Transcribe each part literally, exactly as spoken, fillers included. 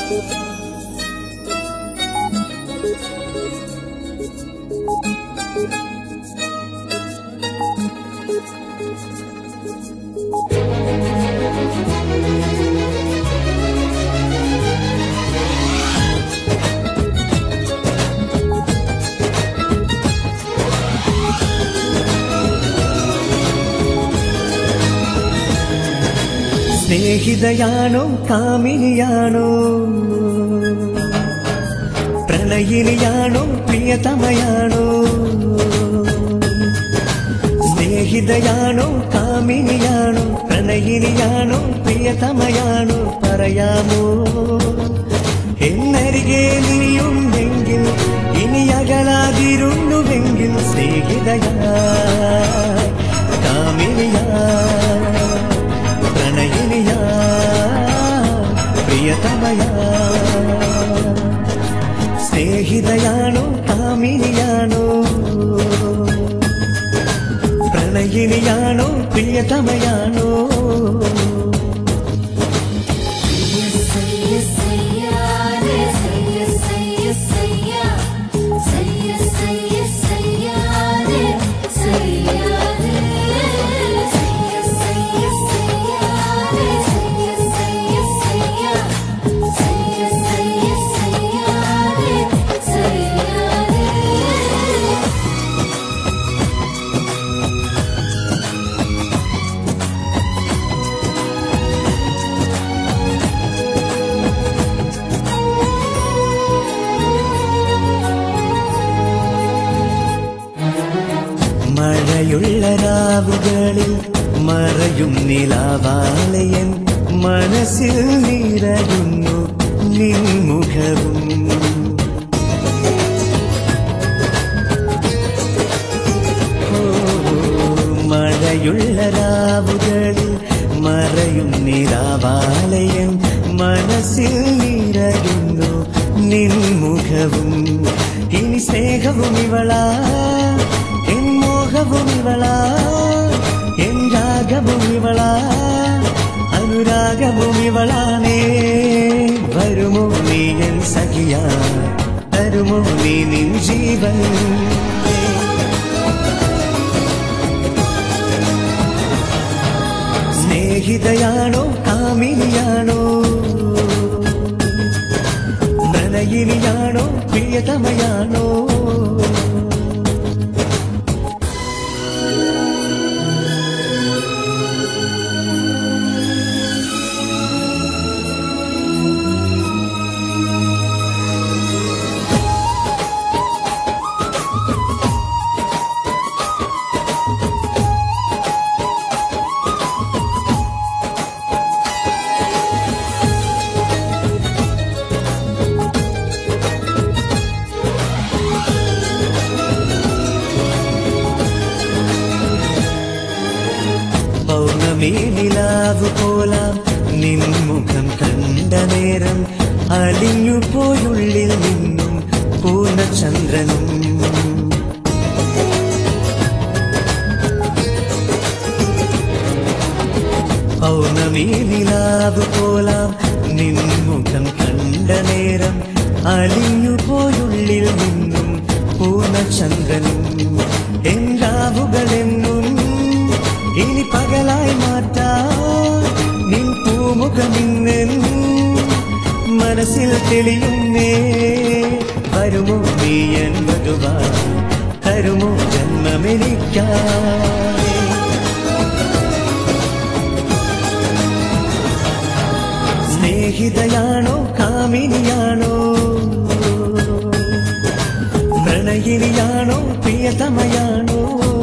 സ്നേഹിതയാണോ കാമിനിയാണോ പ്രണയിനിയാണോ പ്രിയതമയാണോ സ്നേഹിതയാണോ കാമിനിയാണോ പ്രണയിനിയാണോ പ്രിയതമയാണോ പറയാമോ എന്നരികെ നീയുണ്ടെങ്കിൽ ഇനി അകലാതിരുന്നുവെങ്കിൽ സ്നേഹിതയായി കാമിനിയായി പ്രണയിനിയാ പ്രിയതമയാ സ്നേഹിതയാണോ കാമിനിയാണോ പ്രണയിനിയാണോ പ്രിയതമയാണോ മഴയുള്ള രാവുകളിൽ മറയും നിലാവാലയൻ മനസ്സിൽ നിറയുന്നു നിൻമുഖവും മഴയുള്ള രാവുകളിൽ മറയും നിലാവാലയൻ മനസ്സിൽ നിറയുന്നു നിൻമുഖവും ഇനി സ്നേഹവും ഇവളാ എൻ മോഹവും ഇവളാ എൻ രാഗവും ഇവളാ അനുരാഗവും ഇവളാണേ വരുമോ നീ എൻ സഖിയാ തരുമോ നീ നിൻ ജീവൻ സ്നേഹിതയാണോ കാമിനിയാണോ പ്രണയിനിയാണോ പ്രിയതമയാണോ പൗർണമി നിലാവ് പോലാം നിൻമുഖം കണ്ട നേരം അലിഞ്ഞു പോയുള്ളിൽ നിന്നും പൂർണ്ണചന്ദ്രനും പൗർണമി നിലാവ് പോലാം നിൻമുഖം കണ്ട നേരം അലിഞ്ഞു പോയുള്ളിൽ നിന്നും പൂർണ്ണചന്ദ്രനും എന്താവുകളെന്നും ഇനി പകലായി മാറ്റാ നിൻ പൂമുഖമിന്നെന്നും മനസ്സിൽ തെളിയുന്നേ വരുമോ നീ എൻ വധുവാ തരുമോ ജന്മമെനിക്കായി സ്നേഹിതയാണോ കാമിനിയാണോ പ്രണയിനിയാണോ പ്രിയതമയാണോ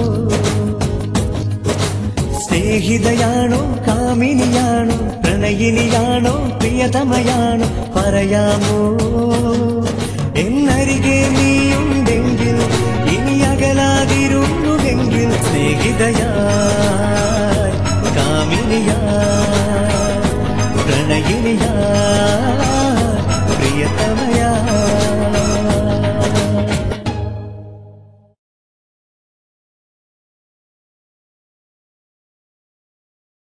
സ്നേഹിതയാണോ കാമിനിയാണോ പ്രണയിനിയാണോ പ്രിയതമയാണോ പറയാമോ എന്നരികെ നീയുണ്ടെങ്കിൽ ഇനി അകലാതിരുന്നുവെങ്കിൽ സ്നേഹിതയായി കാമിനിയായി പ്രണയിനിയായി